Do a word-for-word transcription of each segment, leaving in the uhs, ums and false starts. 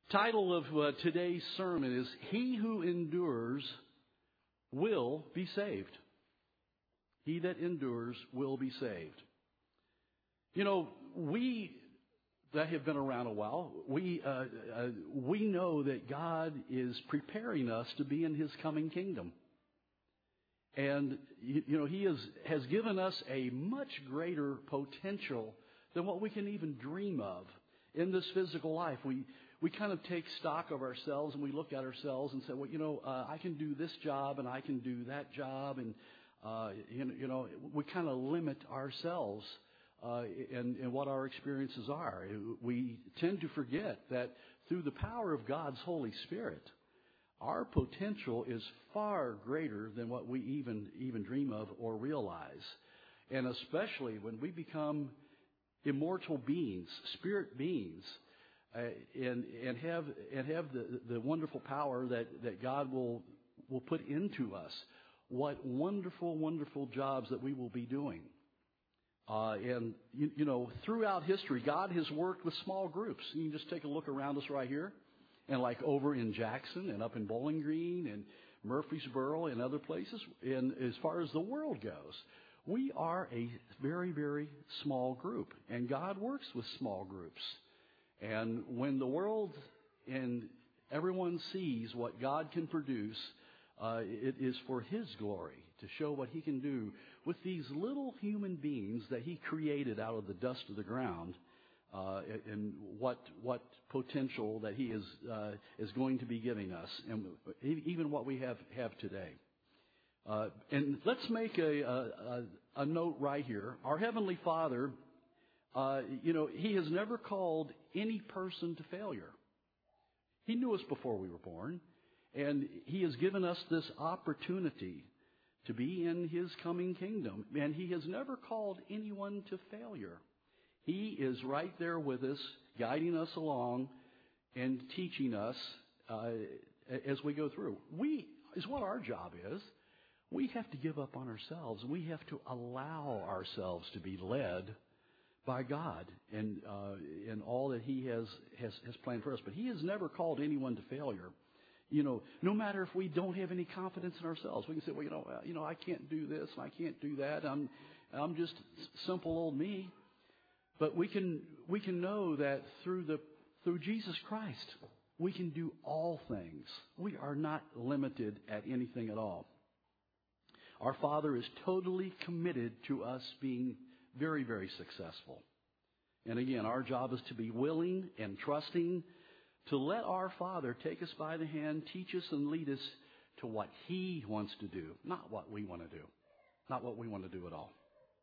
Title of uh, today's sermon is He Who Endures Will Be Saved. He that endures will be saved. You know, we that have been around a while, we uh, uh, we know that God is preparing us to be in His coming kingdom. And, you, you know, He is, has given us a much greater potential than what we can even dream of in this physical life. We we kind of take stock of ourselves and we look at ourselves and say, well, you know, uh, I can do this job and I can do that job. And, uh, you, know, you know, we kind of limit ourselves uh, in, in what our experiences are. We tend to forget that through the power of God's Holy Spirit, our potential is far greater than what we even even dream of or realize. And especially when we become immortal beings, spirit beings, uh, and and have and have the, the wonderful power that, that God will will put into us. What wonderful, wonderful jobs that we will be doing. Uh, and, you, you know, throughout history, God has worked with small groups. You can just take a look around us right here. And like over in Jackson and up in Bowling Green and Murfreesboro and other places, and as far as the world goes, we are a very, very small group. And God works with small groups. And when the world and everyone sees what God can produce, uh, it is for His glory to show what He can do with these little human beings that He created out of the dust of the ground. Uh, and what what potential that He is uh, is going to be giving us, and even what we have have today. Uh, and let's make a, a a note right here. Our Heavenly Father, uh, you know, He has never called any person to failure. He knew us before we were born, and He has given us this opportunity to be in His coming kingdom, and He has never called anyone to failure. He is right there with us, guiding us along and teaching us uh, as we go through. We is what our job is. We have to give up on ourselves. We have to allow ourselves to be led by God and uh, in all that He has, has has planned for us. But He has never called anyone to failure. You know, no matter if we don't have any confidence in ourselves, we can say, well, you know, uh, you know, I can't do this and I can't do that. I'm I'm just simple old me. But we can we can know that through the through Jesus Christ, we can do all things. We are not limited at anything at all. Our Father is totally committed to us being very, very successful. And again, our job is to be willing and trusting to let our Father take us by the hand, teach us and lead us to what He wants to do, not what we want to do, not what we want to do at all.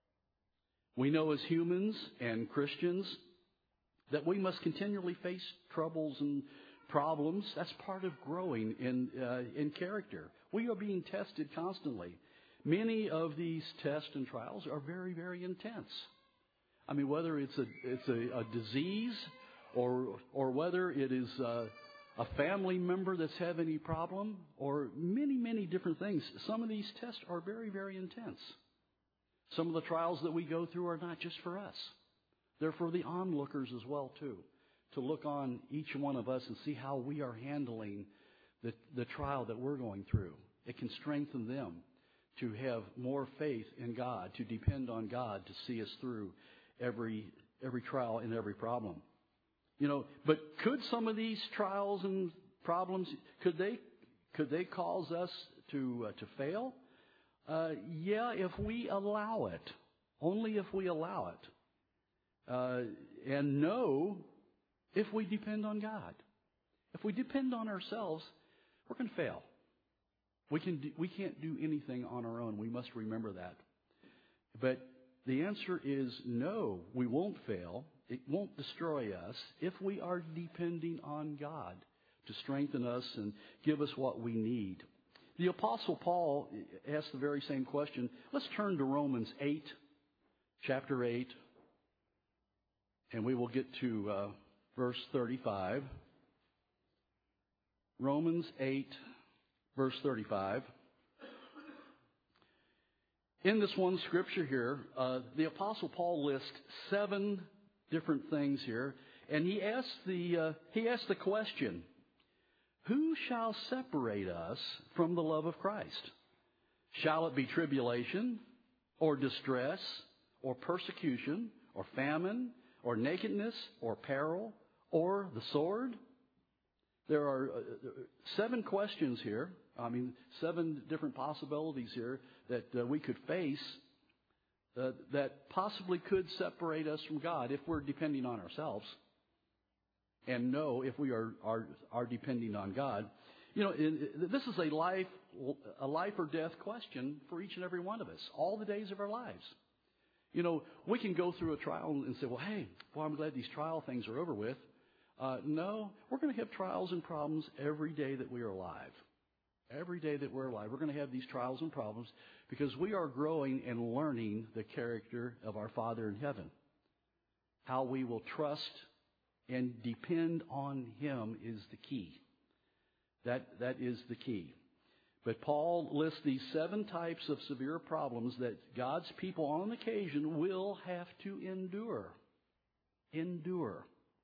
We know as humans and Christians that we must continually face troubles and problems. That's part of growing in uh, in character. We are being tested constantly. Many of these tests and trials are very, very intense. I mean, whether it's a it's a, a disease or or whether it is a, a family member that's having any problem or many, many different things. Some of these tests are very, very intense. Some of the trials that we go through are not just for us. They're for the onlookers as well, too, to look on each one of us and see how we are handling the, the trial that we're going through. It can strengthen them to have more faith in God, to depend on God to see us through every every trial and every problem. You know, but could some of these trials and problems, could they could they cause us to uh, to fail? Uh, yeah, if we allow it. Only if we allow it. Uh, and no, if we depend on God. If we depend on ourselves, we're going to fail. We can do, we can't do anything on our own. We must remember that. But the answer is no, we won't fail. It won't destroy us if we are depending on God to strengthen us and give us what we need. The Apostle Paul asked the very same question. Let's turn to Romans eight, chapter eight, and we will get to uh, verse thirty-five. Romans eight, verse thirty-five. In this one scripture here, uh, the Apostle Paul lists seven different things here. And he asks the uh, he asks the question, who shall separate us from the love of Christ? Shall it be tribulation, or distress, or persecution, or famine, or nakedness, or peril, or the sword? There are uh, seven questions here. I mean, seven different possibilities here that uh, we could face uh, that possibly could separate us from God if we're depending on ourselves. And no, if we are, are, are depending on God. You know, in, this is a life, a life or death question for each and every one of us, all the days of our lives. You know, we can go through a trial and say, well, hey, boy, I'm glad these trial things are over with. Uh, no, we're going to have trials and problems every day that we are alive. Every day that we're alive, we're going to have these trials and problems because we are growing and learning the character of our Father in heaven. How we will trust and depend on Him is the key. That, that is the key. But Paul lists these seven types of severe problems that God's people on occasion will have to endure. Endure.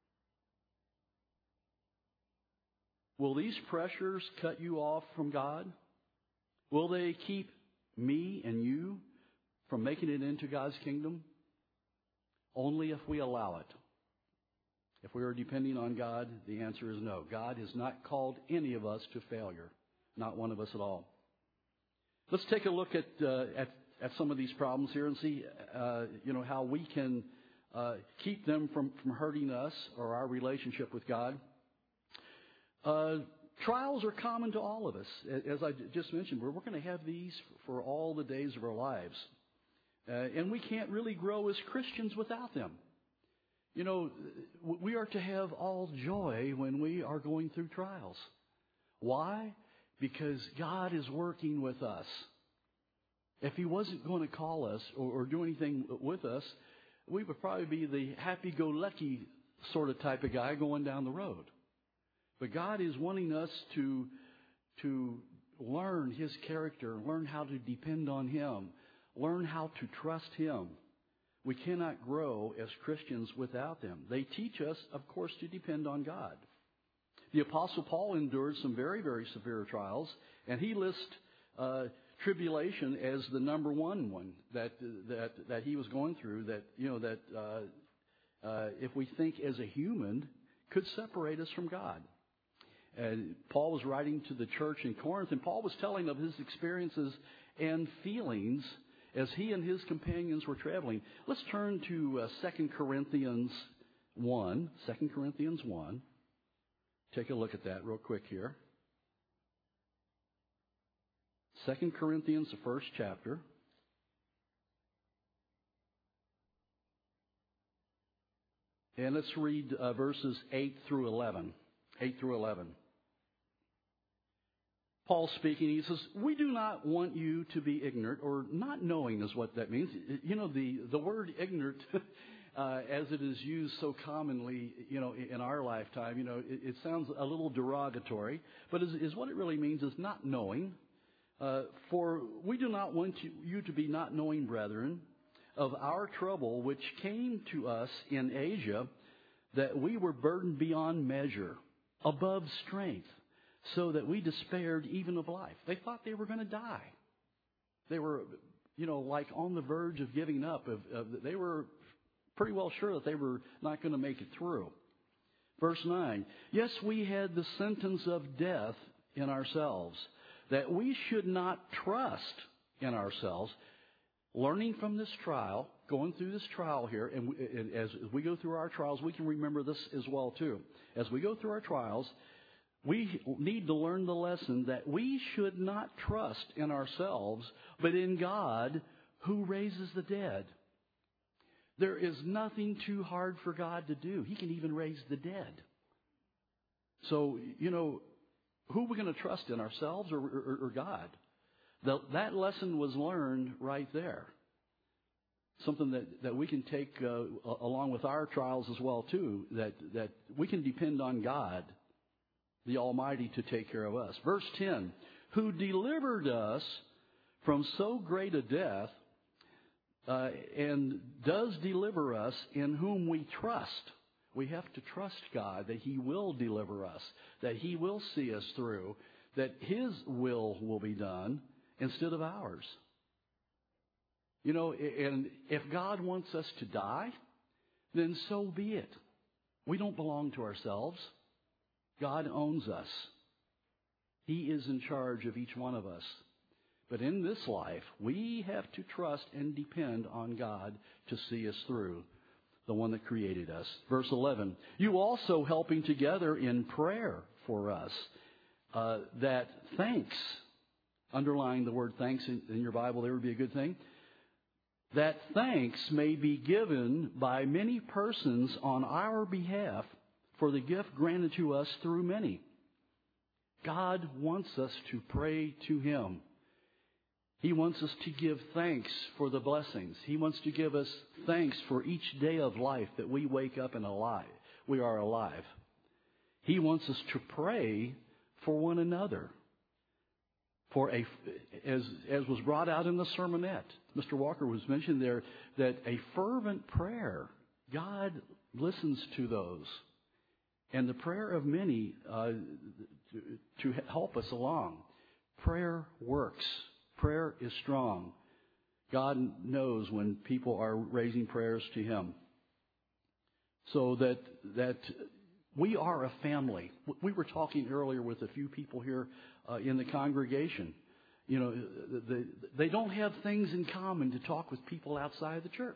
Will these pressures cut you off from God? Will they keep me and you from making it into God's kingdom? Only if we allow it. If we are depending on God, the answer is no. God has not called any of us to failure. Not one of us at all. Let's take a look at uh, at, at some of these problems here and see uh, you know how we can uh, keep them from, from hurting us or our relationship with God. Uh, trials are common to all of us. As I just mentioned, we're, we're going to have these for all the days of our lives. Uh, and we can't really grow as Christians without them. You know, we are to have all joy when we are going through trials. Why? Because God is working with us. If He wasn't going to call us or, or do anything with us, we would probably be the happy-go-lucky sort of type of guy going down the road. But God is wanting us to, to learn His character, learn how to depend on Him, learn how to trust Him. We cannot grow as Christians without them. They teach us, of course, to depend on God. The Apostle Paul endured some very, very severe trials, and he lists uh, tribulation as the number one one that that that he was going through. That you know that uh, uh, if we think as a human, could separate us from God. And Paul was writing to the church in Corinth, and Paul was telling of his experiences and feelings as he and his companions were traveling. Let's turn to uh, Second Corinthians one. Second Corinthians one. Take a look at that real quick here. Second Corinthians, the first chapter. And let's read uh, verses eight through eleven. eight through eleven. Paul speaking, he says, we do not want you to be ignorant, or not knowing is what that means. You know, the, the word ignorant, uh, as it is used so commonly, you know, in our lifetime, you know, it, it sounds a little derogatory, but is, is what it really means is not knowing. Uh, for we do not want you, you to be not knowing, brethren, of our trouble which came to us in Asia, that we were burdened beyond measure, above strength, so that we despaired even of life. They thought they were going to die. They were, you know, like on the verge of giving up. Of, of, they were pretty well sure that they were not going to make it through. Verse nine, yes, we had the sentence of death in ourselves, that we should not trust in ourselves. Learning from this trial, going through this trial here, and, we, and as we go through our trials, we can remember this as well too. As we go through our trials, we need to learn the lesson that we should not trust in ourselves, but in God who raises the dead. There is nothing too hard for God to do. He can even raise the dead. So, you know, who are we going to trust in, ourselves or, or, or God? The, that lesson was learned right there. Something that, that we can take uh, along with our trials as well too, that, that we can depend on God, the Almighty, to take care of us. Verse ten, who delivered us from so great a death, uh, and does deliver us, in whom we trust. We have to trust God that He will deliver us, that He will see us through, that His will will be done instead of ours. You know, and if God wants us to die, then so be it. We don't belong to ourselves. God owns us. He is in charge of each one of us. But in this life, we have to trust and depend on God to see us through, the one that created us. Verse eleven, you also helping together in prayer for us, uh, that thanks, underline the word thanks in, in your Bible, there would be a good thing, that thanks may be given by many persons on our behalf for the gift granted to us through many. God wants us to pray to Him. He wants us to give thanks for the blessings. He wants to give us thanks for each day of life that we wake up and alive. We are alive. He wants us to pray for one another. For a, as, as was brought out in the sermonette, Mister Walker was mentioned there, that a fervent prayer, God listens to those. And the prayer of many uh, to, to help us along. Prayer works. Prayer is strong. God knows when people are raising prayers to Him. So that that we are a family. We were talking earlier with a few people here uh, in the congregation. You know, the, they don't have things in common to talk with people outside the church.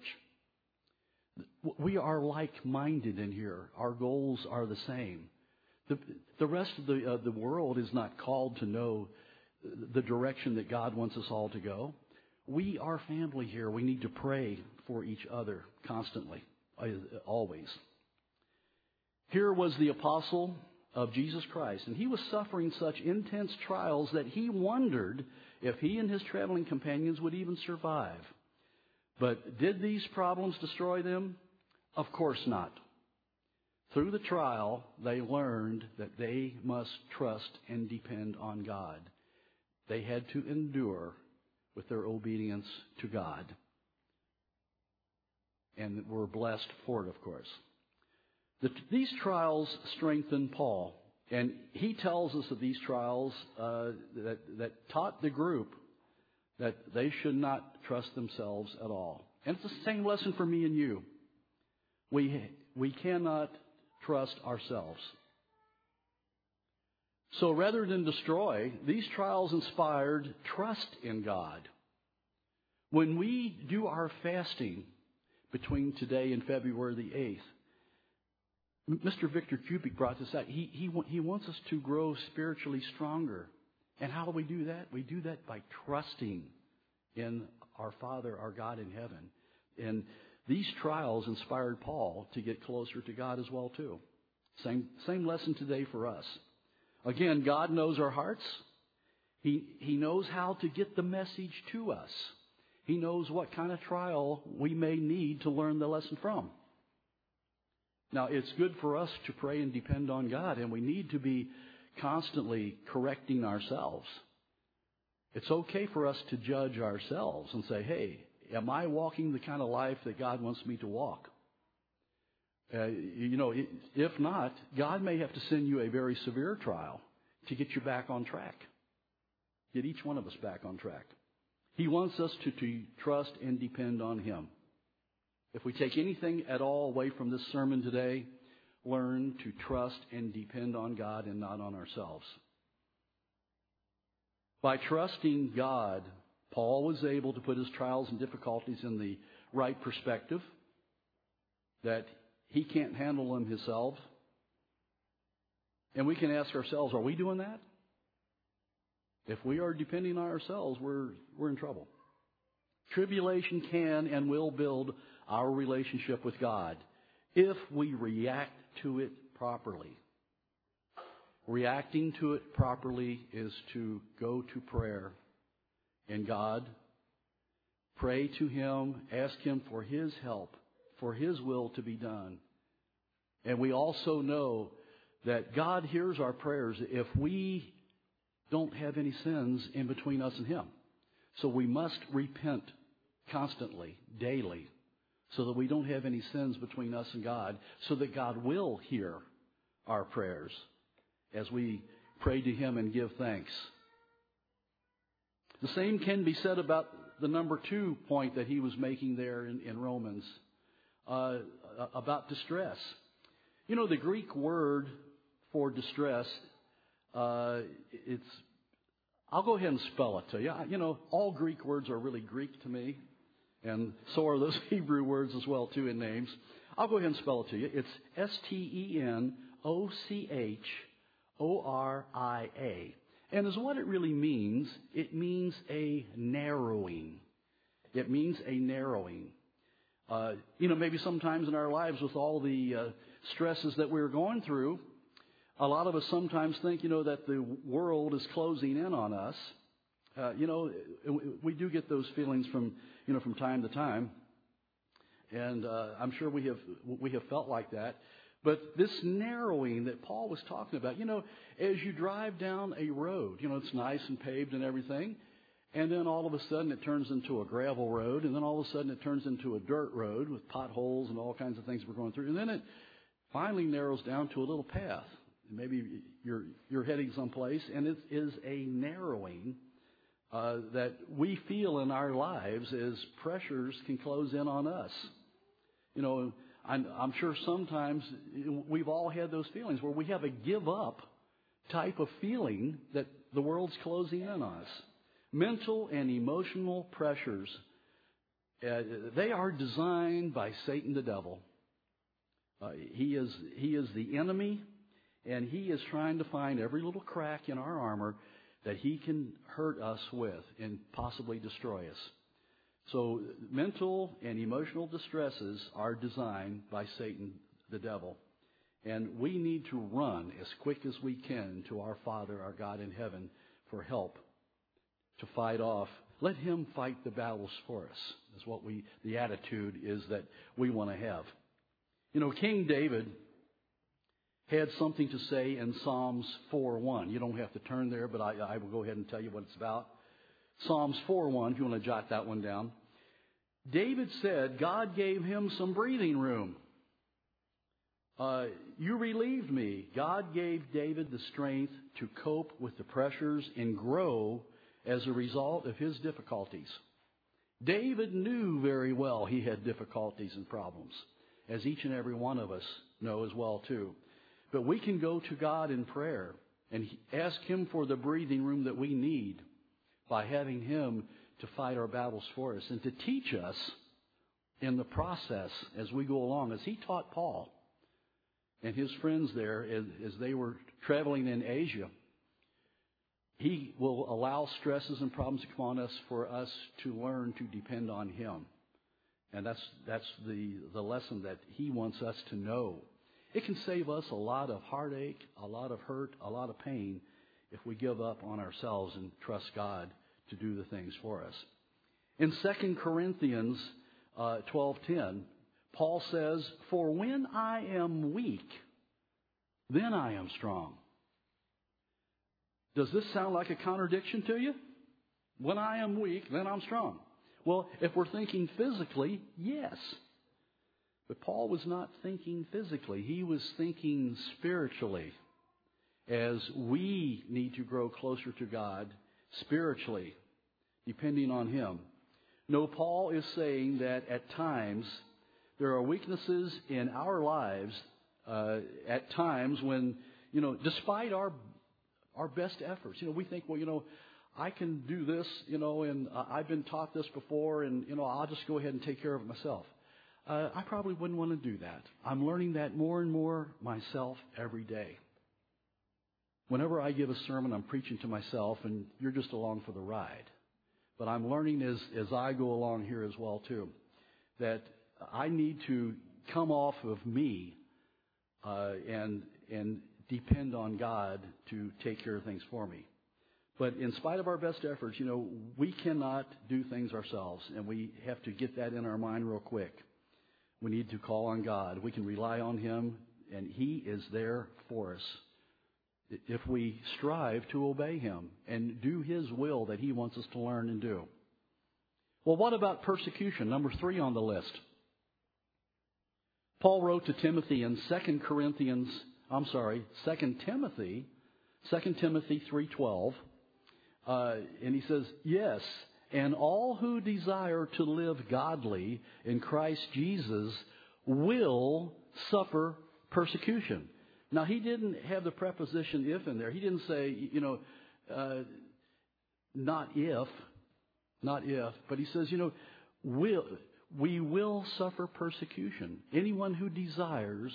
We are like-minded in here. Our goals are the same. The, the rest of the, uh, the world is not called to know the direction that God wants us all to go. We are family here. We need to pray for each other constantly, always. Here was the apostle of Jesus Christ, and he was suffering such intense trials that he wondered if he and his traveling companions would even survive. But did these problems destroy them? Of course not. Through the trial, they learned that they must trust and depend on God. They had to endure with their obedience to God. And were blessed for it, of course. The, these trials strengthened Paul. And he tells us of these trials uh, that, that taught the group that they should not trust themselves at all. And it's the same lesson for me and you. We, we cannot trust ourselves. So rather than destroy, these trials inspired trust in God. When we do our fasting between today and February the eighth, Mister Victor Kubik brought this out. He, he, he wants us to grow spiritually stronger. And how do we do that? We do that by trusting in our Father, our God in heaven. And these trials inspired Paul to get closer to God as well, too. Same, same lesson today for us. Again, God knows our hearts. He, he knows how to get the message to us. He knows what kind of trial we may need to learn the lesson from. Now, it's good for us to pray and depend on God, and we need to be constantly correcting ourselves. It's okay for us to judge ourselves and say, hey, am I walking the kind of life that God wants me to walk? Uh, you know, if not, God may have to send you a very severe trial to get you back on track. Get each one of us back on track. He wants us to, to trust and depend on Him. If we take anything at all away from this sermon today, learn to trust and depend on God and not on ourselves. By trusting God, Paul was able to put his trials and difficulties in the right perspective, that he can't handle them himself. And we can ask ourselves, are we doing that? If we are depending on ourselves, we're, we're in trouble. Tribulation can and will build our relationship with God if we react to it properly. Reacting to it properly is to go to prayer and God, pray to Him, ask Him for His help, for His will to be done. And we also know that God hears our prayers if we don't have any sins in between us and Him. So we must repent constantly, daily, so that we don't have any sins between us and God, so that God will hear our prayers as we pray to Him and give thanks. The same can be said about the number two point that he was making there in, in Romans, uh, about distress. You know, the Greek word for distress, uh, it's, I'll go ahead and spell it to you. You know, all Greek words are really Greek to me, and so are those Hebrew words as well, too, in names. I'll go ahead and spell it to you. It's S T E N O C H O R I A. And as what it really means, it means a narrowing. It means a narrowing. Uh, you know, maybe sometimes in our lives with all the uh, stresses that we're going through, a lot of us sometimes think, you know, that the world is closing in on us. Uh, you know, we do get those feelings from, you know, from time to time. And uh, I'm sure we have we have felt like that. But this narrowing that Paul was talking about, you know, as you drive down a road, you know, it's nice and paved and everything, and then all of a sudden it turns into a gravel road, and then all of a sudden it turns into a dirt road with potholes and all kinds of things we're going through, and then it finally narrows down to a little path. Maybe you're you're heading someplace, and it is a narrowing uh, that we feel in our lives as pressures can close in on us. You know, I'm, I'm sure sometimes we've all had those feelings where we have a give up type of feeling that the world's closing in on us. Mental and emotional pressures, uh, they are designed by Satan the devil. Uh, he is he is the enemy, and he is trying to find every little crack in our armor that he can hurt us with and possibly destroy us. So mental and emotional distresses are designed by Satan, the devil. And we need to run as quick as we can to our Father, our God in heaven, for help to fight off. Let Him fight the battles for us, is what we, the attitude is that we want to have. You know, King David had something to say in Psalms four one. You don't have to turn there, but I, I will go ahead and tell you what it's about. Psalms four one, if you want to jot that one down. David said God gave him some breathing room. Uh, you relieved me. God gave David the strength to cope with the pressures and grow as a result of his difficulties. David knew very well he had difficulties and problems, as each and every one of us know as well too. But we can go to God in prayer and ask Him for the breathing room that we need by having Him to fight our battles for us and to teach us in the process as we go along, as He taught Paul and his friends there as, as they were traveling in Asia. He will allow stresses and problems to come on us for us to learn to depend on Him. And that's that's the, the lesson that He wants us to know. It can save us a lot of heartache, a lot of hurt, a lot of pain if we give up on ourselves and trust God to do the things for us. In Second Corinthians uh, twelve ten, Paul says, "For when I am weak, then I am strong." Does this sound like a contradiction to you? When I am weak, then I'm strong. Well, if we're thinking physically, yes. But Paul was not thinking physically. He was thinking spiritually, as we need to grow closer to God spiritually, depending on Him. No, Paul is saying that at times there are weaknesses in our lives, uh, at times when, you know, despite our our best efforts, you know, we think, well, you know, I can do this, you know, and uh, I've been taught this before, and, you know, I'll just go ahead and take care of it myself. Uh, I probably wouldn't want to do that. I'm learning that more and more myself every day. Whenever I give a sermon, I'm preaching to myself, and you're just along for the ride. But I'm learning as, as I go along here as well, too, that I need to come off of me uh, and and depend on God to take care of things for me. But in spite of our best efforts, you know, we cannot do things ourselves, and we have to get that in our mind real quick. We need to call on God. We can rely on Him, and He is there for us if we strive to obey Him and do His will that He wants us to learn and do. Well, what about persecution? Number three on the list. Paul wrote to Timothy in Second Corinthians, I'm sorry, Second Timothy, Second Timothy three twelve, uh, and he says, yes, and all who desire to live godly in Christ Jesus will suffer persecution. Now, he didn't have the preposition if in there. He didn't say, you know, uh, not if, not if, but he says, you know, will, we will suffer persecution. Anyone who desires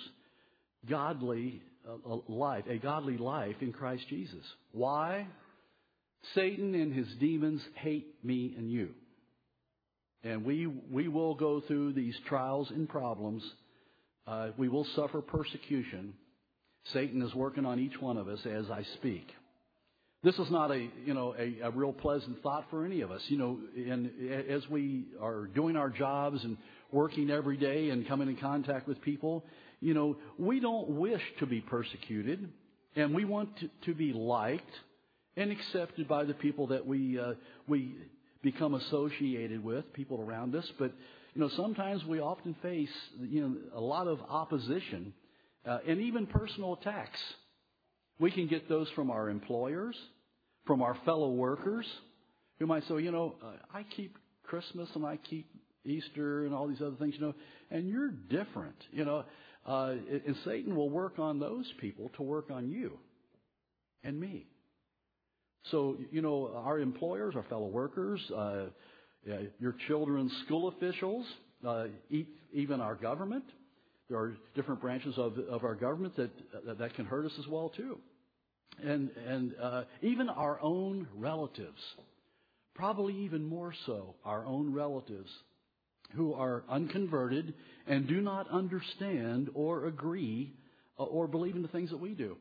godly uh, life, a godly life in Christ Jesus. Why? Satan and his demons hate me and you. And we we will go through these trials and problems. Uh, we will suffer persecution. Satan is working on each one of us as I speak. This is not a you know a, a real pleasant thought for any of us. You know, and as we are doing our jobs and working every day and coming in contact with people, you know, we don't wish to be persecuted, and we want to, to be liked and accepted by the people that we uh, we become associated with, people around us. But you know, sometimes we often face you know a lot of opposition uh, and even personal attacks. We can get those from our employers, from our fellow workers, who might say, you know, uh, I keep Christmas and I keep Easter and all these other things, you know, and you're different, you know. Uh, and Satan will work on those people to work on you and me. So, you know, our employers, our fellow workers, uh, your children's school officials, uh, even our government. There are different branches of, of our government that, that that can hurt us as well, too. And, and uh, even our own relatives, probably even more so, our own relatives who are unconverted and do not understand or agree or believe in the things that we do.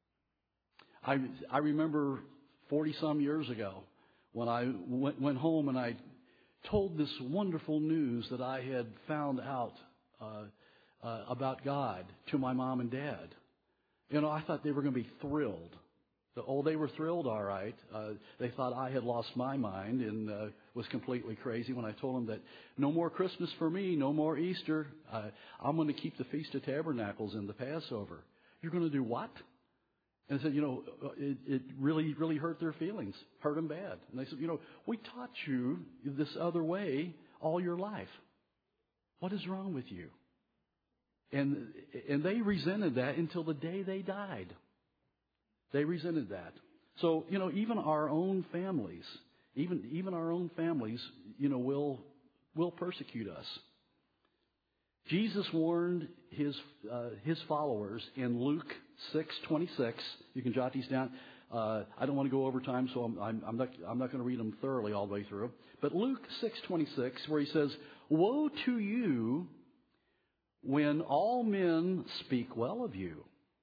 I, I remember forty-some years ago when I went, went home and I told this wonderful news that I had found out uh, uh, about God to my mom and dad. You know, I thought they were going to be thrilled. So, oh, they were thrilled, all right. Uh, they thought I had lost my mind and uh, was completely crazy when I told them that no more Christmas for me, no more Easter. Uh, I'm going to keep the Feast of Tabernacles and the Passover. You're going to do what? And I said, you know, it, it really, really hurt their feelings, hurt them bad. And they said, you know, we taught you this other way all your life. What is wrong with you? And and they resented that until the day they died. They resented that. So, you know, even our own families, even even our own families, you know, will will persecute us. Jesus warned his uh, his followers in Luke six twenty-six. You can jot these down. Uh, I don't want to go over time, so I'm, I'm, I'm not I'm not going to read them thoroughly all the way through. But Luke six twenty-six, where he says, "Woe to you when all men speak well of you."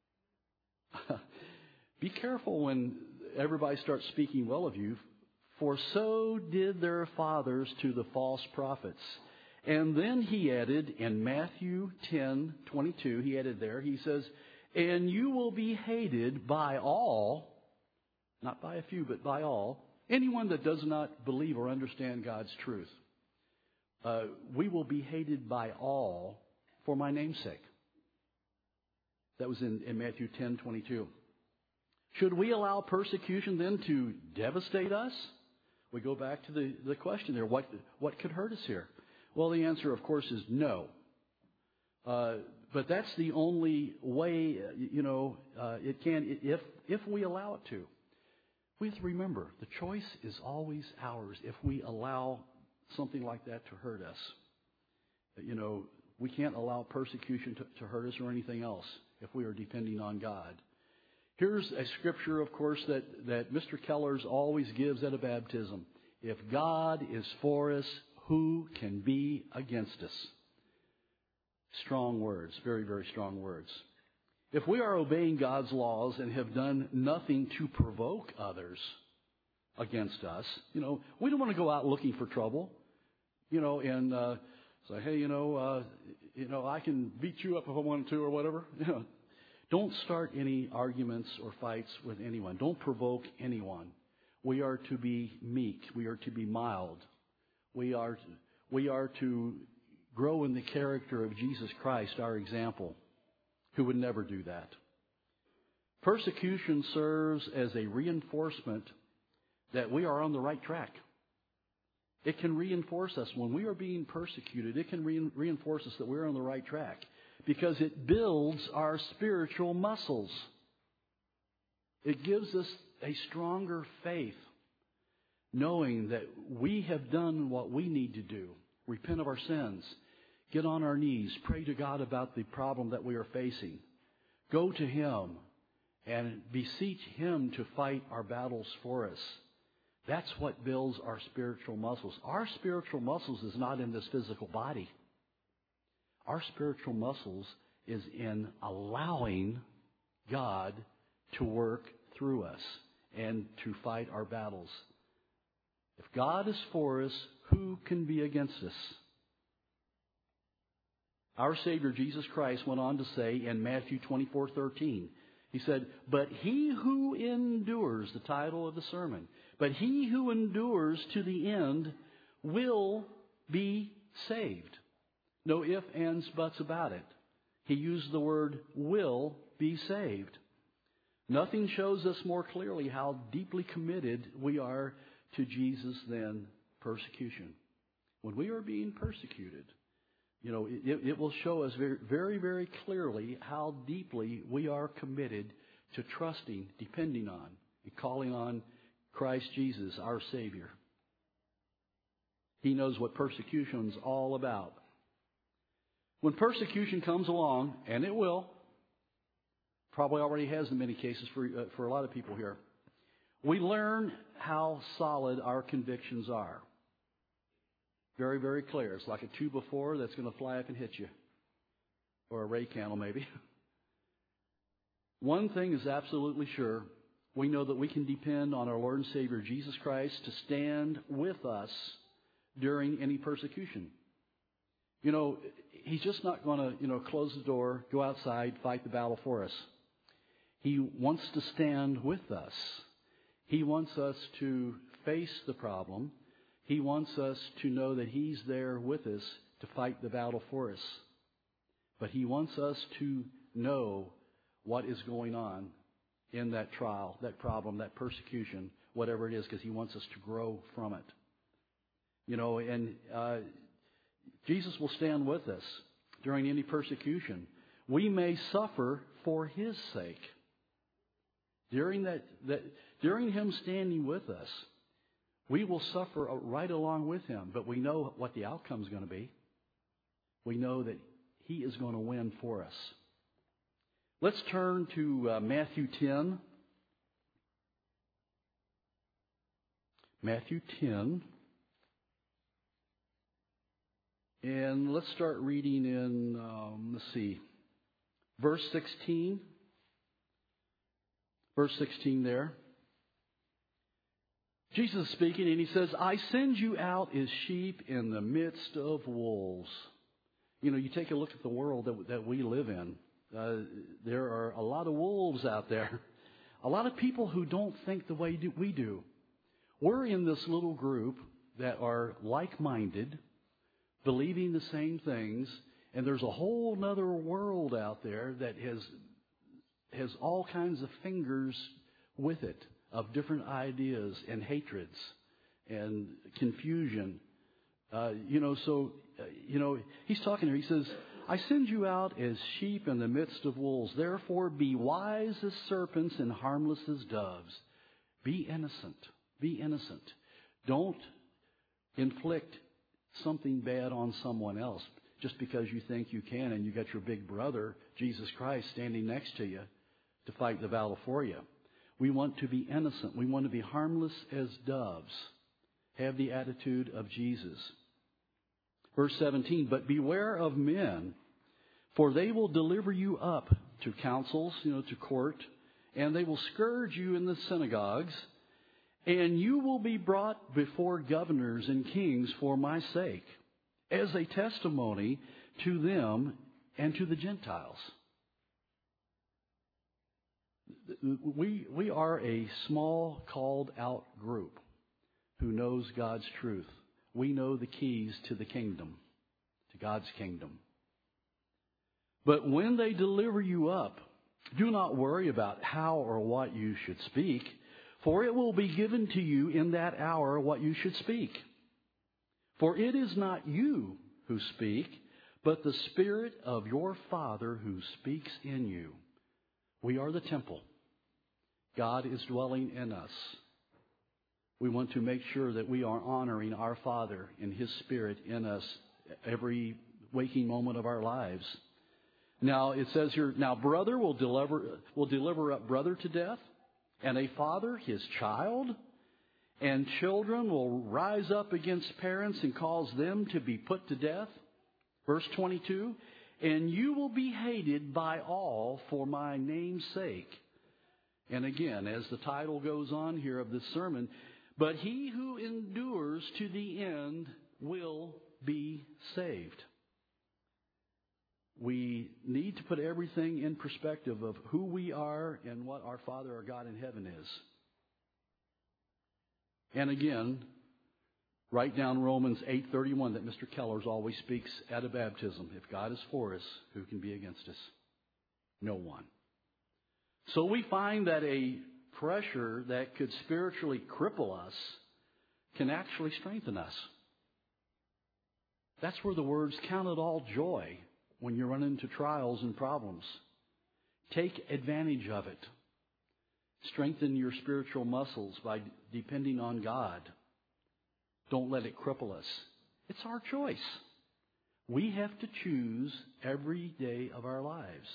Be careful when everybody starts speaking well of you, for so did their fathers to the false prophets. And then he added in Matthew ten twenty-two, he added there, he says, "And you will be hated by all," not by a few, but by all, anyone that does not believe or understand God's truth. Uh, we will be hated by all for my name's sake. That was in, in Matthew ten twenty-two. Should we allow persecution then to devastate us? We go back to the, the question there. What, what could hurt us here? Well, the answer, of course, is no. Uh, but that's the only way, you know, uh, it can, if if we allow it to. We have to remember, the choice is always ours if we allow something like that to hurt us. You know, we can't allow persecution to, to hurt us or anything else if we are depending on God. Here's a scripture, of course, that, that Mister Kellers always gives at a baptism. If God is for us, who can be against us? Strong words, very, very strong words. If we are obeying God's laws and have done nothing to provoke others against us, you know, we don't want to go out looking for trouble, you know, and uh, say, hey, you know, uh, you know, I can beat you up if I wanted to or whatever. You know, don't start any arguments or fights with anyone. Don't provoke anyone. We are to be meek. We are to be mild. We are to, we are to grow in the character of Jesus Christ, our example, who would never do that. Persecution serves as a reinforcement that we are on the right track. It can reinforce us. When we are being persecuted, it can re- reinforce us that we're on the right track because it builds our spiritual muscles. It gives us a stronger faith, knowing that we have done what we need to do. Repent of our sins. Get on our knees. Pray to God about the problem that we are facing. Go to Him and beseech Him to fight our battles for us. That's what builds our spiritual muscles. Our spiritual muscles is not in this physical body. Our spiritual muscles is in allowing God to work through us and to fight our battles. If God is for us, who can be against us? Our Savior Jesus Christ went on to say in Matthew twenty-four thirteen, He said, but he who endures, the title of the sermon, but he who endures to the end will be saved. No ifs, ands, buts about it. He used the word will be saved. Nothing shows us more clearly how deeply committed we are to Jesus than persecution. When we are being persecuted, you know, it, it will show us very, very, very clearly how deeply we are committed to trusting, depending on, and calling on Christ Jesus, our Savior. He knows what persecution is all about. When persecution comes along, and it will, probably already has in many cases for, uh, for a lot of people here, we learn how solid our convictions are. Very, very clear. It's like a two by four that's going to fly up and hit you. Or a ray candle, maybe. One thing is absolutely sure. We know that we can depend on our Lord and Savior Jesus Christ to stand with us during any persecution. You know, He's just not going to, you know, close the door, go outside, fight the battle for us. He wants to stand with us. He wants us to face the problem. He wants us to know that He's there with us to fight the battle for us. But He wants us to know what is going on in that trial, that problem, that persecution, whatever it is, because He wants us to grow from it. You know, and uh, Jesus will stand with us during any persecution. We may suffer for His sake. During that, that during Him standing with us, we will suffer right along with Him, but we know what the outcome is going to be. We know that He is going to win for us. Let's turn to uh, Matthew ten. Matthew ten. And let's start reading in, um, let's see, verse sixteen. Verse sixteen there. Jesus is speaking, and He says, I send you out as sheep in the midst of wolves. You know, you take a look at the world that, that we live in. Uh, there are a lot of wolves out there. A lot of people who don't think the way do, we do. We're in this little group that are like-minded, believing the same things, and there's a whole other world out there that has has all kinds of fingers with it, of different ideas and hatreds and confusion. Uh, you know, so, uh, you know, He's talking here. He says, I send you out as sheep in the midst of wolves. Therefore, be wise as serpents and harmless as doves. Be innocent. Be innocent. Don't inflict something bad on someone else just because you think you can and you got your big brother, Jesus Christ, standing next to you to fight the battle for you. We want to be innocent. We want to be harmless as doves. Have the attitude of Jesus. Verse seventeen, but beware of men, for they will deliver you up to councils, you know, to court, and they will scourge you in the synagogues, and you will be brought before governors and kings for my sake, as a testimony to them and to the Gentiles. We, we are a small, called out group who knows God's truth. We know the keys to the kingdom, to God's kingdom. But when they deliver you up, do not worry about how or what you should speak, for it will be given to you in that hour what you should speak. For it is not you who speak, but the Spirit of your Father who speaks in you. We are the temple. God is dwelling in us. We want to make sure that we are honoring our Father and His Spirit in us every waking moment of our lives. Now, it says here, now brother will deliver, will deliver up brother to death, and a father his child, and children will rise up against parents and cause them to be put to death. Verse twenty-two, and you will be hated by all for my name's sake. And again, as the title goes on here of this sermon, but he who endures to the end will be saved. We need to put everything in perspective of who we are and what our Father, our God in heaven is. And again, write down Romans eight thirty-one that Mister Kellers always speaks at a baptism. If God is for us, who can be against us? No one. So we find that a pressure that could spiritually cripple us can actually strengthen us. That's where the words count it all joy when you run into trials and problems. Take advantage of it. Strengthen your spiritual muscles by depending on God. Don't let it cripple us. It's our choice. We have to choose every day of our lives.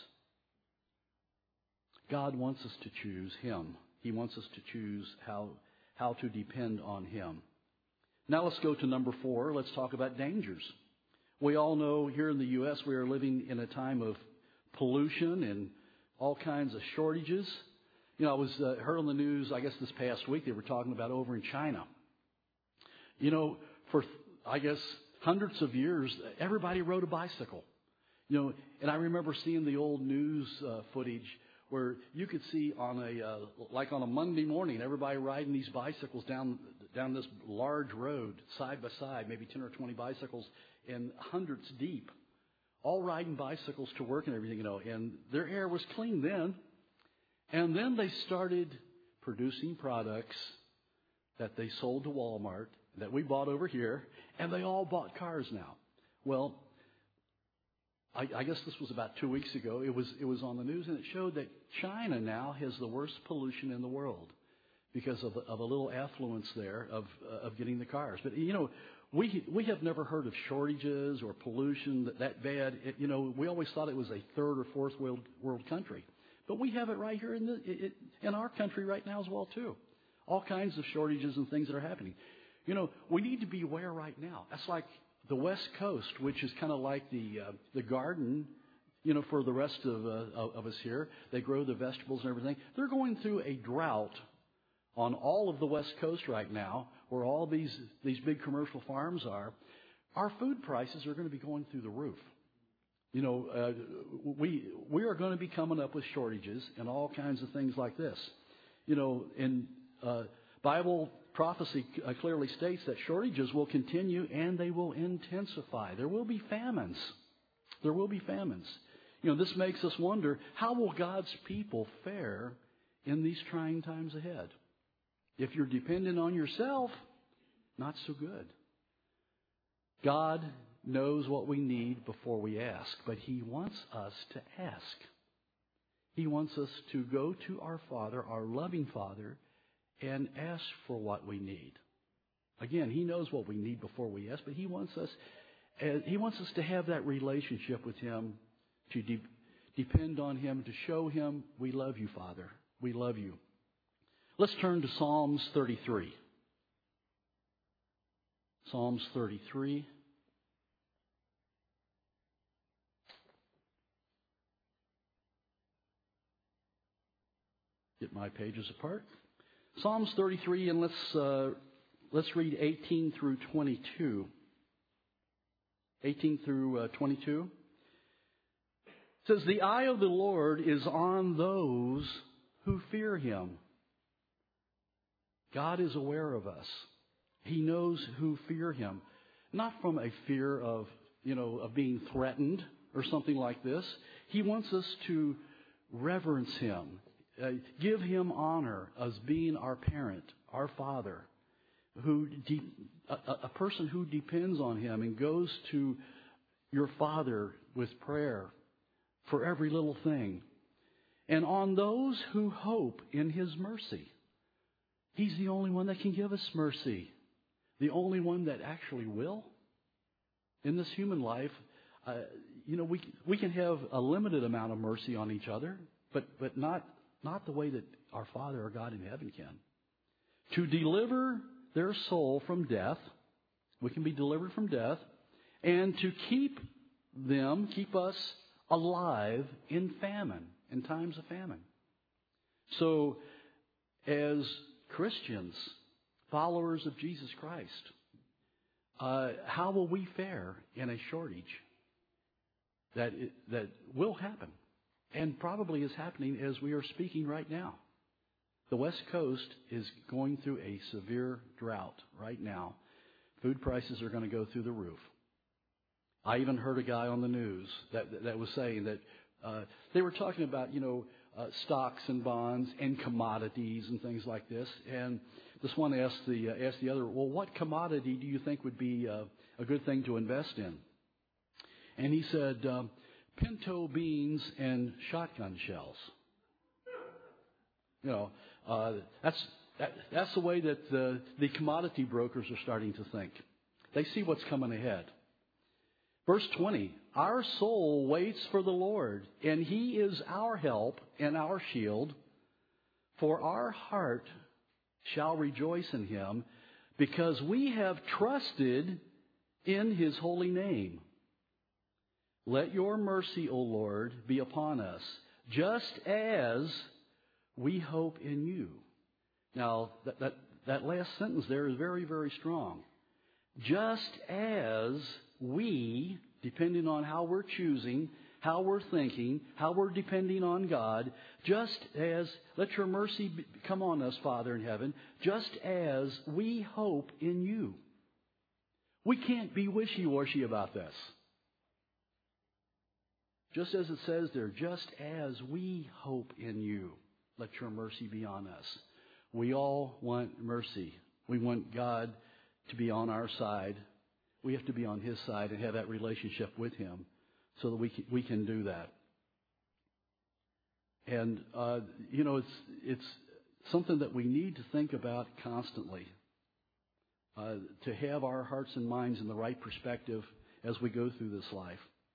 God wants us to choose Him. He wants us to choose how, how to depend on Him. Now let's go to number four. Let's talk about dangers. We all know here in the U S we are living in a time of pollution and all kinds of shortages. You know, I was uh, heard on the news, I guess this past week, they were talking about over in China. You know, for, I guess, hundreds of years, everybody rode a bicycle. You know, and I remember seeing the old news uh, footage where you could see on a, uh, like on a Monday morning, everybody riding these bicycles down down this large road, side by side, maybe ten or twenty bicycles, and hundreds deep, all riding bicycles to work and everything, you know, and their air was clean then. And then they started producing products that they sold to Walmart, that we bought over here, and they all bought cars now. Well, I, I guess this was about two weeks ago. It was it was on the news, and it showed that China now has the worst pollution in the world because of, of a little affluence there of uh, of getting the cars. But, you know, we we have never heard of shortages or pollution that, that bad. It, you know, we always thought it was a third or fourth world, world country. But we have it right here in, the, it, in our country right now as well, too. All kinds of shortages and things that are happening. You know, we need to be aware right now. That's like the West Coast, which is kind of like the uh, the garden, you know, for the rest of, uh, of us here. They grow the vegetables and everything. They're going through a drought on all of the West Coast right now, where all these these big commercial farms are. Our food prices are going to be going through the roof. You know, uh, we we are going to be coming up with shortages and all kinds of things like this. You know, in uh, Bible prophecy uh, clearly states that shortages will continue and they will intensify. There will be famines. There will be famines. You know, this makes us wonder, how will God's people fare in these trying times ahead? If you're dependent on yourself, not so good. God knows what we need before we ask, but He wants us to ask. He wants us to go to our Father, our loving Father, and ask for what we need. Again, He knows what we need before we ask, but He wants us, uh, He wants us to have that relationship with Him, to de- depend on Him, to show Him, we love you, Father. We love you. Let's turn to Psalms thirty-three. Psalms thirty-three. Get my pages apart. Psalms thirty-three, and let's uh, let's read eighteen through twenty-two. eighteen through uh, twenty-two. It says, "The eye of the Lord is on those who fear Him." God is aware of us. He knows who fear Him, not from a fear of you know, of being threatened or something like this. He wants us to reverence Him, uh, give Him honor as being our parent, our Father, who de- a, a person who depends on Him and goes to your Father with prayer for every little thing. And on those who hope in His mercy. He's the only one that can give us mercy. The only one that actually will. In this human life, uh, you know, we we can have a limited amount of mercy on each other, but but not not the way that our Father, our God in heaven, can. To deliver their soul from death, we can be delivered from death, and to keep them, keep us alive in famine, in times of famine. So, as Christians, followers of Jesus Christ, uh, how will we fare in a shortage that it, that will happen, and probably is happening as we are speaking right now? The West Coast is going through a severe drought right now. Food prices are going to go through the roof. I even heard a guy on the news that that was saying that uh, they were talking about, you know, uh, stocks and bonds and commodities and things like this. And this one asked the uh, asked the other, well, what commodity do you think would be uh, a good thing to invest in? And he said, um, pinto beans and shotgun shells. You know, uh, that's that, that's the way that the, the commodity brokers are starting to think. They see what's coming ahead. Verse twenty, our soul waits for the Lord, and He is our help and our shield. For our heart shall rejoice in Him, because we have trusted in His holy name. Let your mercy, O Lord, be upon us, just as we hope in you. Now, that, that, that last sentence there is very, very strong. Just as we, depending on how we're choosing, how we're thinking, how we're depending on God, just as, let your mercy be, come on us, Father in heaven, just as we hope in you. We can't be wishy-washy about this. Just as it says there, just as we hope in you, let your mercy be on us. We all want mercy. We want God to be on our side. We have to be on His side and have that relationship with Him so that we can, we can do that. And, uh, you know, it's it's something that we need to think about constantly, uh, to have our hearts and minds in the right perspective as we go through this life.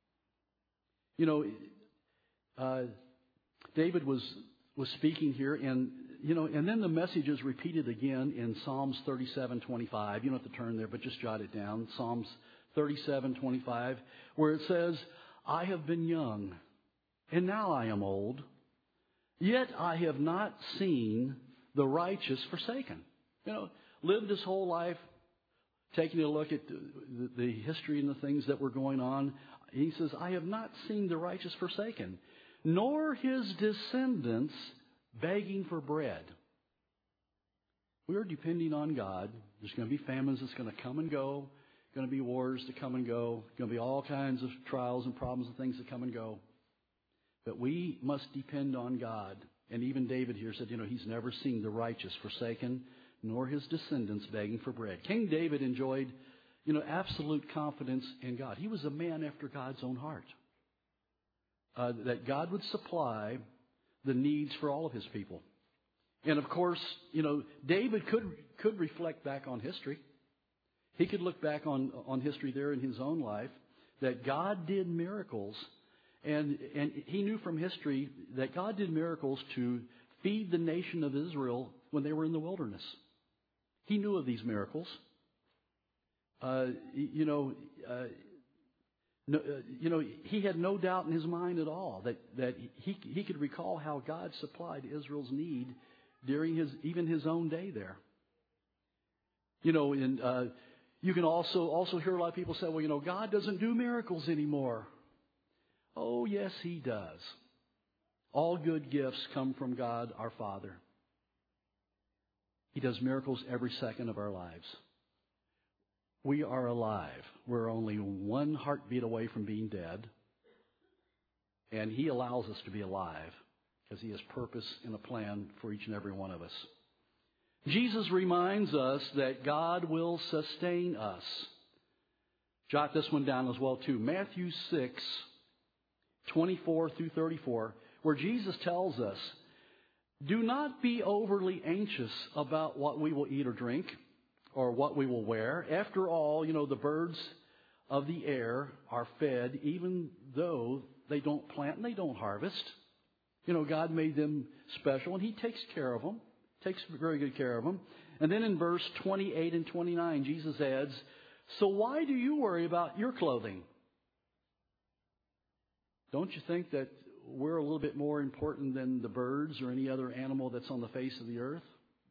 You know, uh, David was was speaking here, and you know, and then the message is repeated again in Psalms thirty-seven twenty-five. You don't have to turn there, but just jot it down. Psalms thirty-seven twenty-five, where it says, "I have been young, and now I am old, yet I have not seen the righteous forsaken." You know, lived his whole life taking a look at the, the history and the things that were going on. He says, "I have not seen the righteous forsaken, nor his descendants begging for bread." We are depending on God. There's going to be famines that's going to come and go. Going to be wars that come and go. Going to be all kinds of trials and problems and things that come and go. But we must depend on God. And even David here said, you know, he's never seen the righteous forsaken, nor his descendants begging for bread. King David enjoyed, you know, absolute confidence in God. He was a man after God's own heart. Uh, that God would supply the needs for all of His people. And of course, you know, David could could reflect back on history. He could look back on, on history there in his own life, that God did miracles. And, and he knew from history that God did miracles to feed the nation of Israel when they were in the wilderness. He knew of these miracles. Uh, you know, uh, no, uh, you know, he had no doubt in his mind at all that, that he he could recall how God supplied Israel's need during his even his own day there. You know, and uh, you can also also hear a lot of people say, well, you know, God doesn't do miracles anymore. Oh, yes, He does. All good gifts come from God, our Father. He does miracles every second of our lives. we are alive. We're only one heartbeat away from being dead. And He allows us to be alive because He has purpose and a plan for each and every one of us. Jesus reminds us that God will sustain us. Jot this one down as well, too. Matthew six, twenty-four through thirty-four, where Jesus tells us, do not be overly anxious about what we will eat or drink or what we will wear. After all, you know, the birds of the air are fed even though they don't plant and they don't harvest. You know, God made them special and He takes care of them, takes very good care of them. And then in verse twenty-eight and twenty-nine, Jesus adds, so why do you worry about your clothing? Don't you think that we're a little bit more important than the birds or any other animal that's on the face of the earth?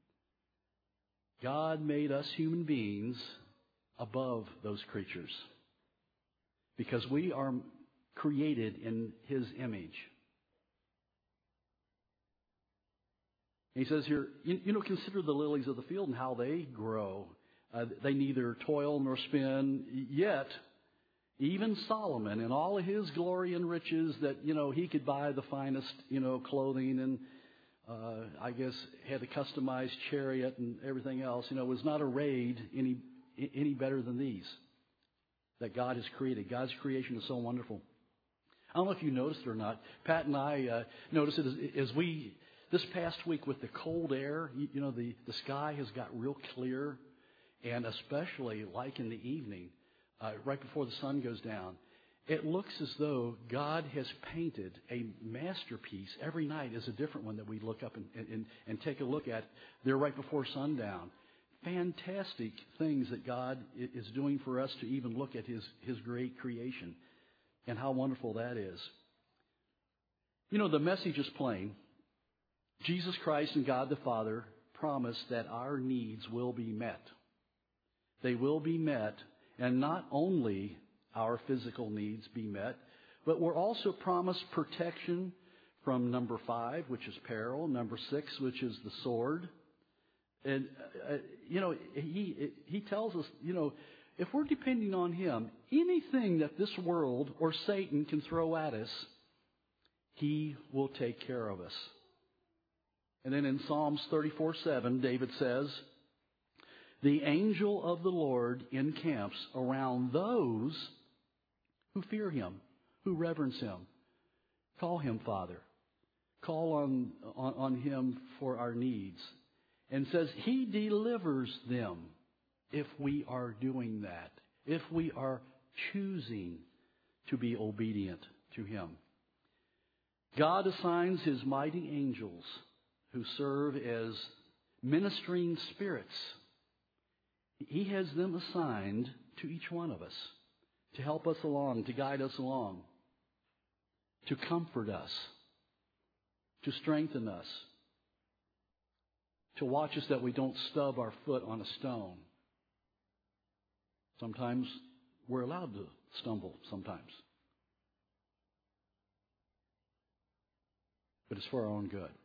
God made us human beings above those creatures because we are created in His image. He says here, you, you know, consider the lilies of the field and how they grow. Uh, they neither toil nor spin, yet even Solomon in all of his glory and riches that, you know, he could buy the finest, you know, clothing and uh, I guess had a customized chariot and everything else, you know, was not arrayed any any better than these that God has created. God's creation is so wonderful. I don't know if you noticed it or not. Pat and I uh, noticed it as, as we, this past week with the cold air, you, you know, the, the sky has got real clear, and especially like in the evening, Uh, right before the sun goes down, it looks as though God has painted a masterpiece. Every night is a different one that we look up and, and, and take a look at. They're right before sundown. Fantastic things that God is doing for us to even look at His, His great creation and how wonderful that is. You know, the message is plain. Jesus Christ and God the Father promise that our needs will be met. They will be met. And not only our physical needs be met, but we're also promised protection from number five, which is peril, number six, which is the sword. And, uh, you know, he, he tells us, you know, if we're depending on Him, anything that this world or Satan can throw at us, He will take care of us. And then in Psalms thirty-four seven, David says, the angel of the Lord encamps around those who fear Him, who reverence Him. Call Him Father. Call on, on, on Him for our needs. And says He delivers them if we are doing that, if we are choosing to be obedient to Him. God assigns His mighty angels who serve as ministering spirits. He has them assigned to each one of us to help us along, to guide us along, to comfort us, to strengthen us, to watch us that we don't stub our foot on a stone. Sometimes we're allowed to stumble sometimes. But it's for our own good.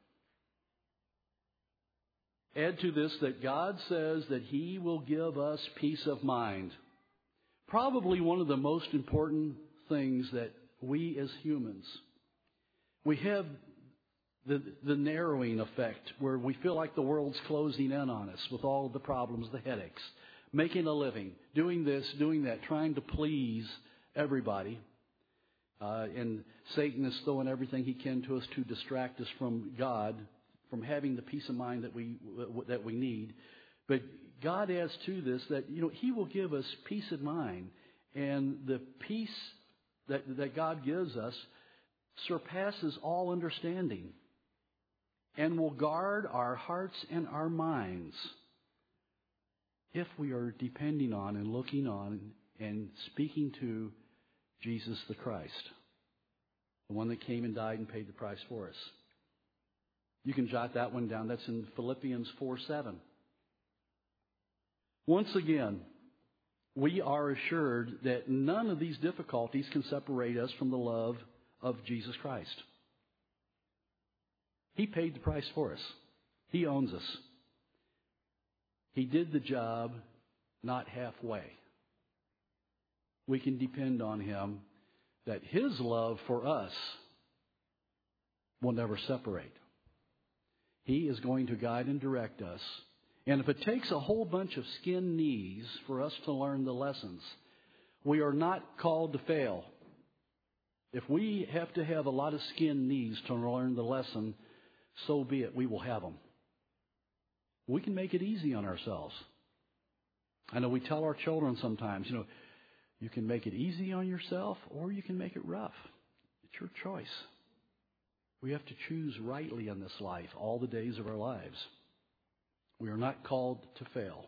Add to this that God says that He will give us peace of mind. Probably one of the most important things that we as humans, we have the, the narrowing effect where we feel like the world's closing in on us with all of the problems, the headaches, making a living, doing this, doing that, trying to please everybody. Uh, and Satan is throwing everything he can to us to distract us from God, from having the peace of mind that we that we need. But God adds to this that, you know, He will give us peace of mind. And the peace that, that God gives us surpasses all understanding and will guard our hearts and our minds if we are depending on and looking on and speaking to Jesus the Christ, the one that came and died and paid the price for us. You can jot that one down. That's in Philippians four seven. Once again, we are assured that none of these difficulties can separate us from the love of Jesus Christ. He paid the price for us. He owns us. He did the job not halfway. we can depend on Him that His love for us will never separate. He is going to guide and direct us. And if it takes a whole bunch of skin knees for us to learn the lessons, we are not called to fail. If we have to have a lot of skin knees to learn the lesson, so be it. We will have them. We can make it easy on ourselves. I know we tell our children sometimes, you know, you can make it easy on yourself or you can make it rough. It's your choice. We have to choose rightly in this life all the days of our lives. We are not called to fail.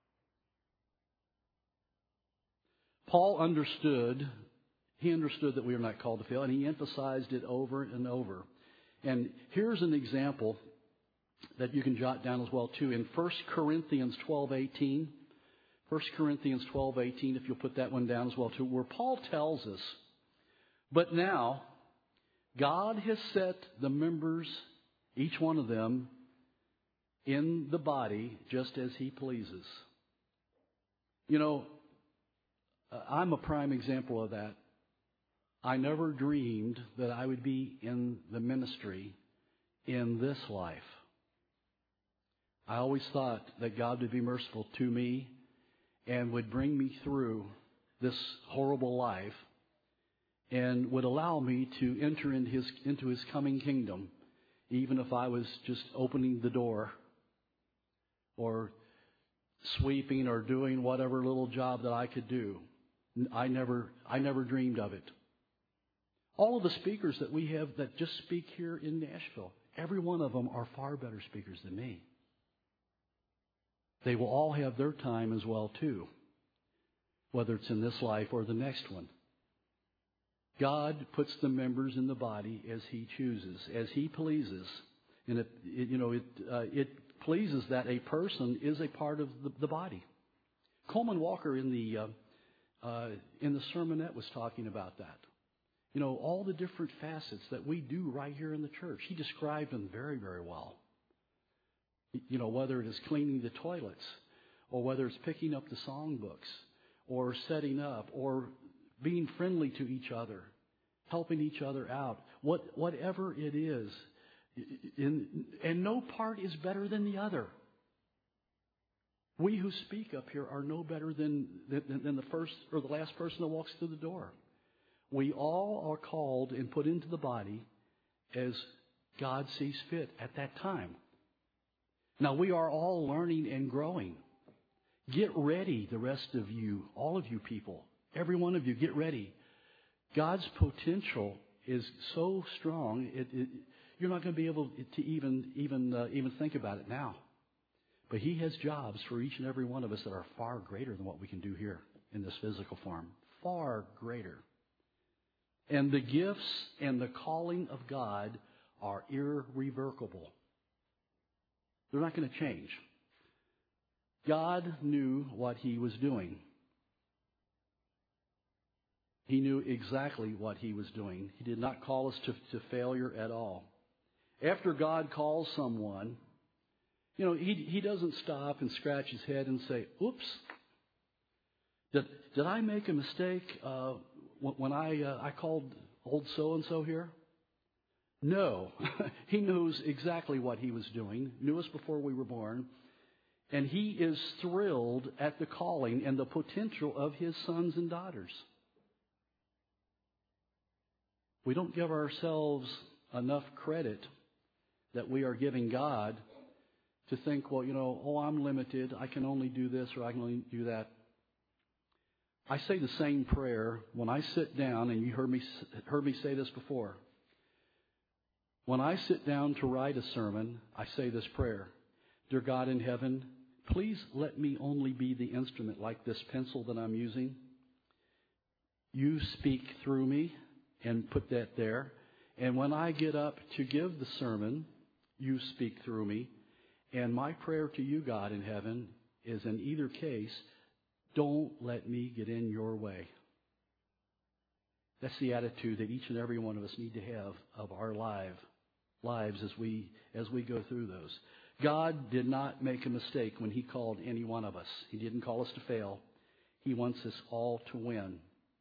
Paul understood, he understood that we are not called to fail, and he emphasized it over and over. And here's an example that you can jot down as well too. In First Corinthians twelve eighteen, First Corinthians twelve eighteen, if you'll put that one down as well too, where Paul tells us, but now God has set the members, each one of them, in the body just as He pleases. You know, I'm a prime example of that. I never dreamed that I would be in the ministry in this life. I always thought that God would be merciful to me and would bring me through this horrible life and would allow me to enter into his, into his coming kingdom, even if I was just opening the door or sweeping or doing whatever little job that I could do. I never, I never dreamed of it. All of the speakers that we have that just speak here in Nashville, every one of them are far better speakers than me. They will all have their time as well too, whether it's in this life or the next one. God puts the members in the body as He chooses, as He pleases, and it, it you know it uh, it pleases that a person is a part of the, the body. Coleman Walker in the uh, uh, in the sermonette was talking about that. You know, all the different facets that we do right here in the church. He described them very, very well. You know, whether it is cleaning the toilets, or whether it's picking up the songbooks, or setting up, or being friendly to each other, helping each other out, what, whatever it is. In, and no part is better than the other. We who speak up here are no better than, than, than the first or the last person that walks through the door. We all are called and put into the body as God sees fit at that time. Now, we are all learning and growing. Get ready, the rest of you, all of you people, every one of you, get ready. God's potential is so strong, it, it, you're not going to be able to even even uh, even think about it now. But He has jobs for each and every one of us that are far greater than what we can do here in this physical form. Far greater. And the gifts and the calling of God are irrevocable. They're not going to change. God knew what He was doing. He knew exactly what He was doing. He did not call us to, to failure at all. After God calls someone, you know, He, he doesn't stop and scratch His head and say, oops, did, did I make a mistake uh, when I, uh, I called old so-and-so here? No. He knows exactly what He was doing, knew us before we were born, and He is thrilled at the calling and the potential of His sons and daughters. We don't give ourselves enough credit that we are giving God to think, well, you know, oh, I'm limited. I can only do this or I can only do that. I say the same prayer when I sit down, and you heard me heard me say this before. When I sit down to write a sermon, I say this prayer. Dear God in heaven, please let me only be the instrument like this pencil that I'm using. You speak through me and put that there. And when I get up to give the sermon, you speak through me. And my prayer to you, God in heaven, is in either case, don't let me get in your way. That's the attitude that each and every one of us need to have of our life, lives as we as we go through those. God did not make a mistake when He called any one of us. He didn't call us to fail. He wants us all to win.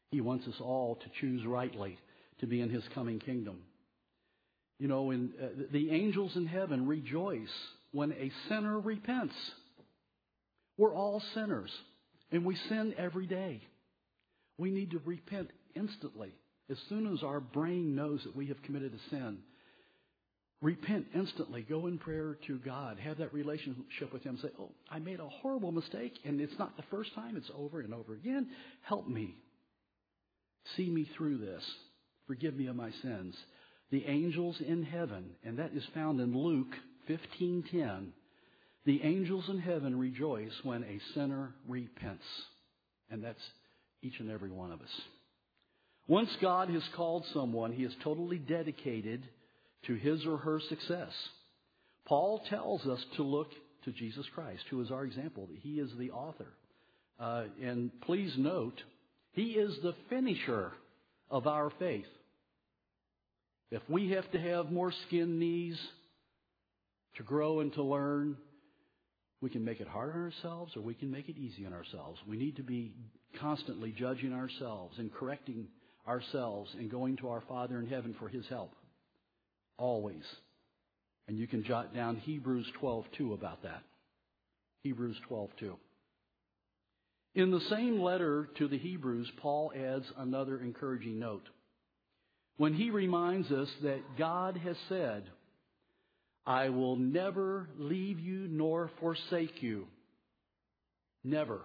He wants us all to choose rightly to be in His coming kingdom. You know, in, uh, the angels in heaven rejoice when a sinner repents. We're all sinners, and we sin every day. We need to repent instantly. As soon as our brain knows that we have committed a sin, repent instantly. Go in prayer to God. Have that relationship with Him. Say, oh, I made a horrible mistake, and it's not the first time. It's over and over again. Help me. See me through this. Forgive me of my sins. The angels in heaven, and that is found in Luke fifteen ten. The angels in heaven rejoice when a sinner repents. And that's each and every one of us. Once God has called someone, He is totally dedicated to his or her success. Paul tells us to look to Jesus Christ, who is our example. He is the author. Uh, and please note, He is the finisher of our faith. If we have to have more skin knees to grow and to learn, we can make it hard on ourselves or we can make it easy on ourselves. We need to be constantly judging ourselves and correcting ourselves and going to our Father in heaven for His help. Always. And you can jot down Hebrews twelve two about that. Hebrews twelve two. In the same letter to the Hebrews, Paul adds another encouraging note. When he reminds us that God has said, I will never leave you nor forsake you. Never.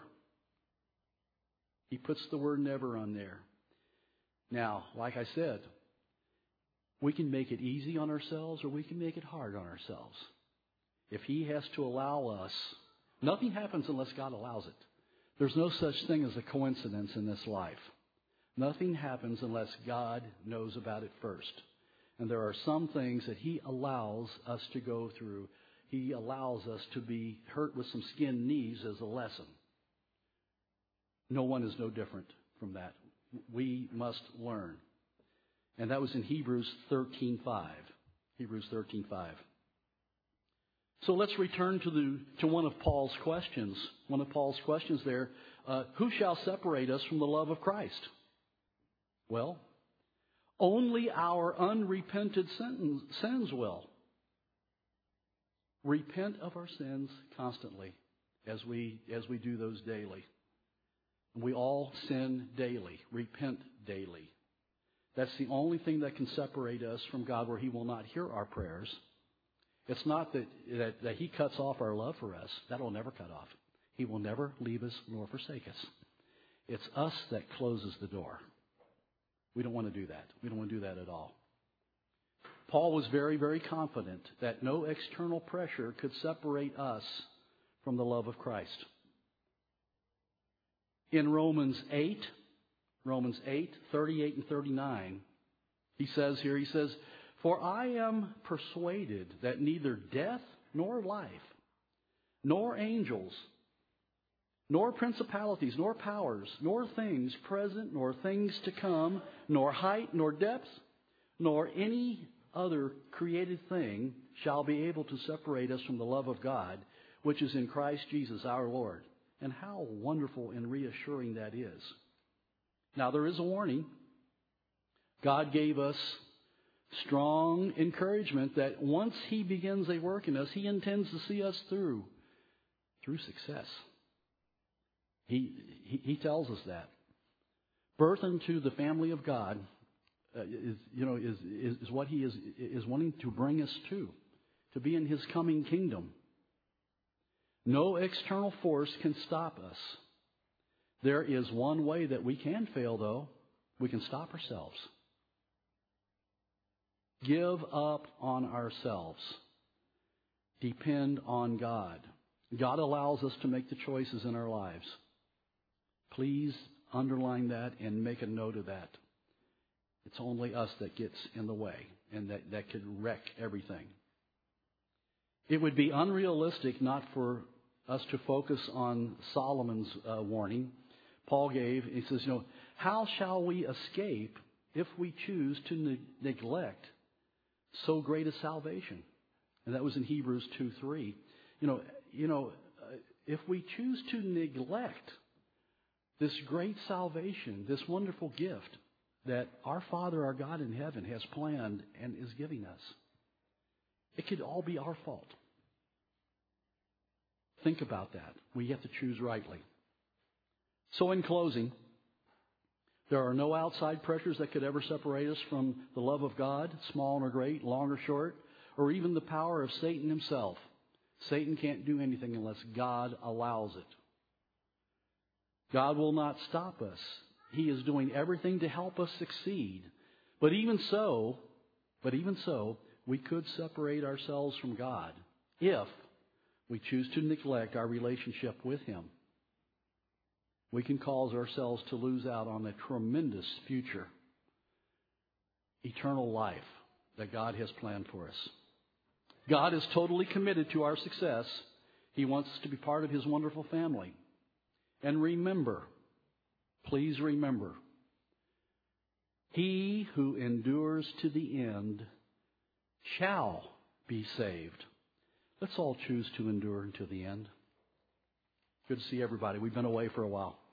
He puts the word never on there. Now, like I said, we can make it easy on ourselves or we can make it hard on ourselves. If He has to allow us, nothing happens unless God allows it. There's no such thing as a coincidence in this life. Nothing happens unless God knows about it first. And there are some things that He allows us to go through. He allows us to be hurt with some skinned knees as a lesson. No one is no different from that. We must learn. And that was in Hebrews thirteen five. Hebrews thirteen five. So let's return to the to one of Paul's questions. One of Paul's questions there. Uh, who shall separate us from the love of Christ? Well, only our unrepented sins will. Repent of our sins constantly as we as we do those daily. We all sin daily. Repent daily. That's the only thing that can separate us from God, where He will not hear our prayers. It's not that, that, that He cuts off our love for us. That will never cut off. He will never leave us nor forsake us. It's us that closes the door. We don't want to do that. We don't want to do that at all. Paul was very, very confident that no external pressure could separate us from the love of Christ. In Romans eight, Romans eight, thirty-eight and thirty-nine, he says here, he says, for I am persuaded that neither death nor life, nor angels, nor principalities, nor powers, nor things present, nor things to come, nor height, nor depth, nor any other created thing shall be able to separate us from the love of God, which is in Christ Jesus our Lord. And how wonderful and reassuring that is. Now, there is a warning. God gave us strong encouragement that once He begins a work in us, He intends to see us through, through success. He, he, he tells us that. Birth into the family of God uh, is, you know, is, is, is what He is, is wanting to bring us to, to be in His coming kingdom. No external force can stop us. There is one way that we can fail, though. We can stop ourselves. Give up on ourselves. Depend on God. God allows us to make the choices in our lives. Please underline that and make a note of that. It's only us that gets in the way, and that, that could wreck everything. It would be unrealistic not for us to focus on Solomon's uh, warning. Paul gave, he says, you know, how shall we escape if we choose to ne- neglect so great a salvation? And that was in Hebrews two three. You know, you know, uh, if we choose to neglect this great salvation, this wonderful gift that our Father, our God in heaven, has planned and is giving us. It could all be our fault. Think about that. We have to choose rightly. So in closing, there are no outside pressures that could ever separate us from the love of God, small or great, long or short, or even the power of Satan himself. Satan can't do anything unless God allows it. God will not stop us. He is doing everything to help us succeed. But even so, but even so, we could separate ourselves from God if we choose to neglect our relationship with Him. We can cause ourselves to lose out on a tremendous future, eternal life that God has planned for us. God is totally committed to our success. He wants us to be part of His wonderful family. And remember, please remember, he who endures to the end shall be saved. Let's all choose to endure until the end. Good to see everybody. We've been away for a while.